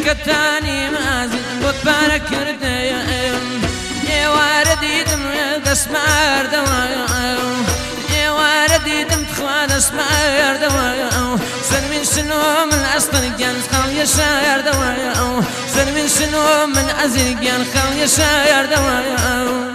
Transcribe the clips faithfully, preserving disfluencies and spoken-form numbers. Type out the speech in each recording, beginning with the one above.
كتاني مازن بود بارك كرديم يا واردي دم دسمار دوايم يا واردي دم تخوان اسمار دوايم سن من شنو من أصل جان خال يشاير دوايم سن من شنو من أزل جان خال يشاير دوايم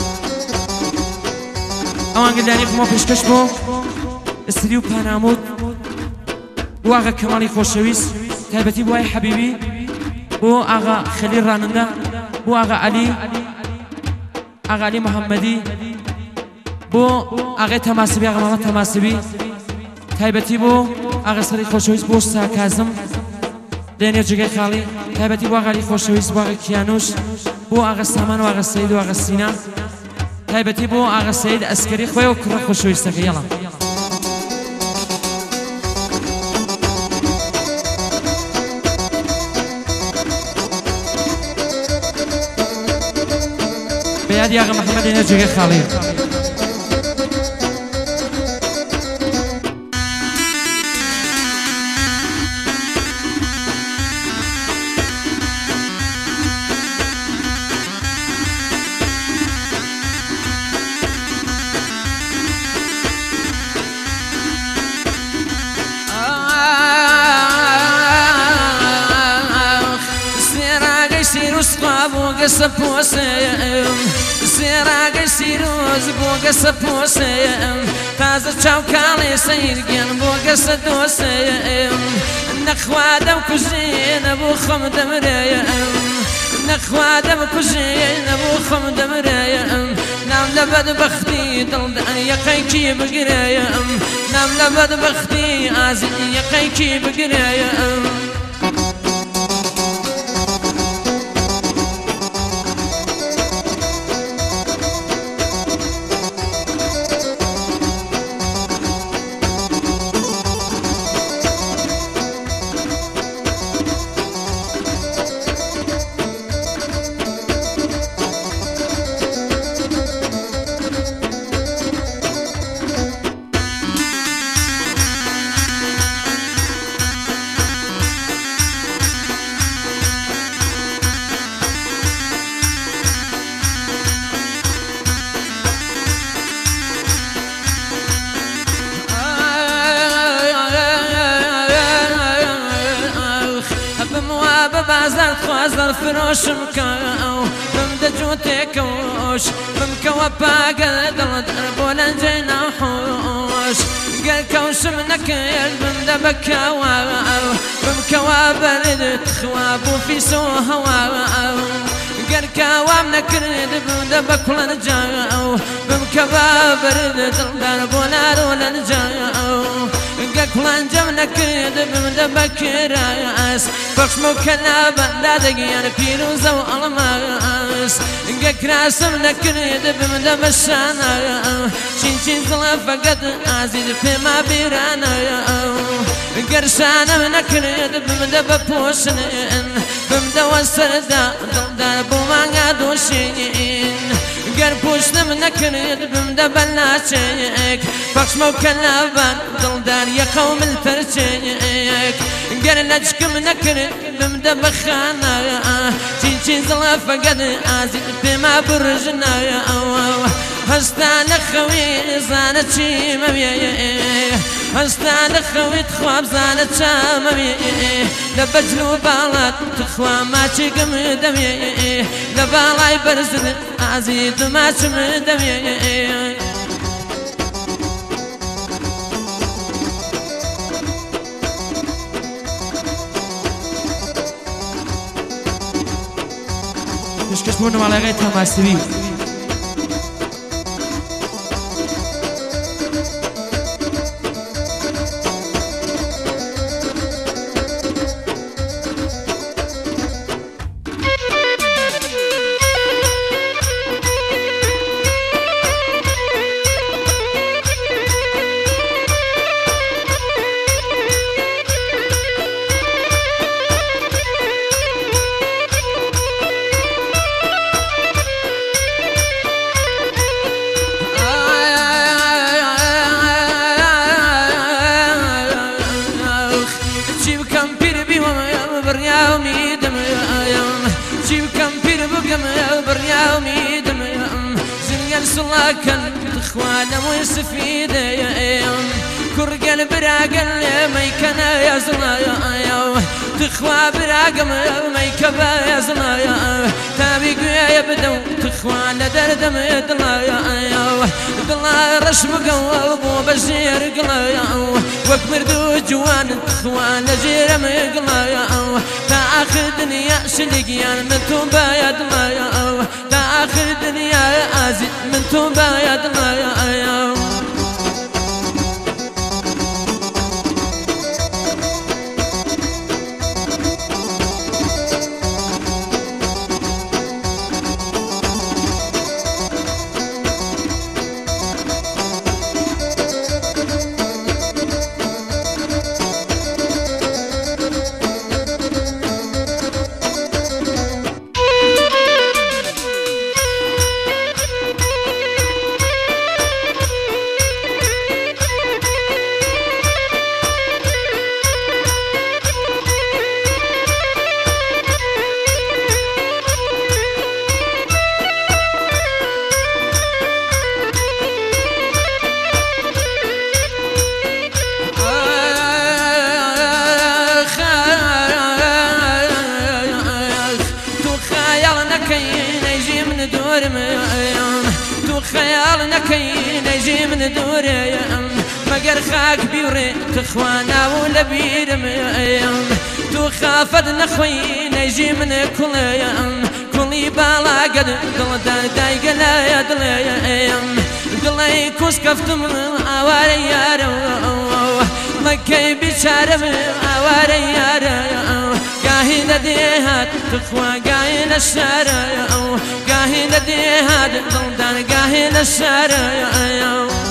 اوان قداني خمو پیشکش بو استریو پانامود بو آغا کمالی خوشویس تایبتی بو آی حبیبی بو آغا خلیل راننده بو آغا علی آغا علی محمدی بو آغا تماسبی آغا محمد تماسبی تایبتی بو آغا سری خوشویس بو ستا کازم دینیو جگه خالی تایبتی بو آغا علی خوشویس بو آغا کیانوش بو آغا سامان و آغا سید و آغا سینا تایبتی بو آغا سید اسکری خوی و کرا خوشویستگی یلا بیادی آغا محمد اینه جگه خالی سپوسم سراغ سیروز بوگ سپوسم تازه چاوکالی سیرگن بوگ سدوسم نخوادم کجین بو خم دمریم نخوادم کجین بو خم دمریم نام لبد بختی دل یقی کی بگریم نام لبد بختی از یقی کی بگریم بازار خوازر فروشم كاو بمد جوتي كوش بمكوا باقل دل دربولا جينا وحوش قال كوش منكيل بمد بكاوا بمكوا برد تخواب في سو هوا قال كوا منكرد بمد بكولا جاو بمكوا برد دل دربولا رولا جاو كلان جمنا كريد بمد بكراس بخشمو كلابا لا دقيان بيروز والماس كراسم نكريد بمد بشانا شين شين زلفا قد عزيز فيما بيرانا قرشانا منكريد بمد ببوشنين بمد وسردا دلدار بوما قادو شين قربوشنا منكريد بمد بلاشيك بخشمو كلابا دلدار يا قوم الفرشيك قرنا جكم نكرد بمد بخانا شين شين زلفا قد عزيز فيما برجنا هستان خوي زانت شي مبيي هستان خوي تخواب زانت شامبي لبجلو بالات تخوا ما تشقم دمي لبالاي برزد عزيز ما تشم دمي مش كشمونو على غير تماسبي چی بکەم پیر بگەم بڕیاومیدم زنگەل سڵاکەن تخوا لەمووی سفیدەیەم کوڕگەل براگەل مەیکەنە یازڵایە تخوا براگەم مەیکە بە یازڵایە تاوی گوێیە بدە و تخوا لە دەردەم دڵایە دڵا ڕەش بگەوە بۆ بەژێر گڵایە وەک مردوو جوان تخوا لە ژێرەم گڵایە تا ئاخر دنیا شلگیان من تۆ باید دڵایە تا ئاخر دنیا ئازیز من تۆ باید دڵایە تو خیال نەکەی نەیژی من دوورەیەم مەگەر خاک بیوڕێ تخوانا و لە بیرمەیەم تو خافەت نەخۆی نەیژی من کوڵەیەم کوڵی باڵاگەر دڵدار دایگە لایە دڵەیەم دڵی کوس کەفتم ئاوارە یارە مەکەی بیچارەم ئاوارە یارە گاهی لە دێهات تخوا گاهی لە شارە گاهی لە دێهات دڵدار گاهی لە شارە